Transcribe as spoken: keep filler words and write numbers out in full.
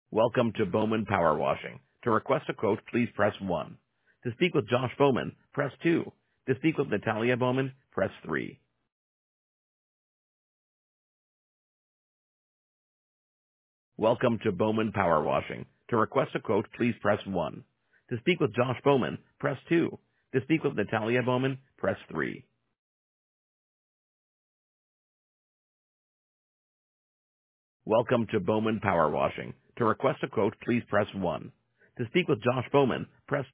Welcome to Bowman Power Washing. To request a quote, please press one. To speak with Josh Bowman, press two. To speak with Natalia Bowman, press three. Welcome to Bowman Power Washing. To request a quote, please press one. To speak with Josh Bowman, press two. To speak with Natalia Bowman, press three. Welcome to Bowman Power Washing. To request a quote, please press one. To speak with Josh Bowman, press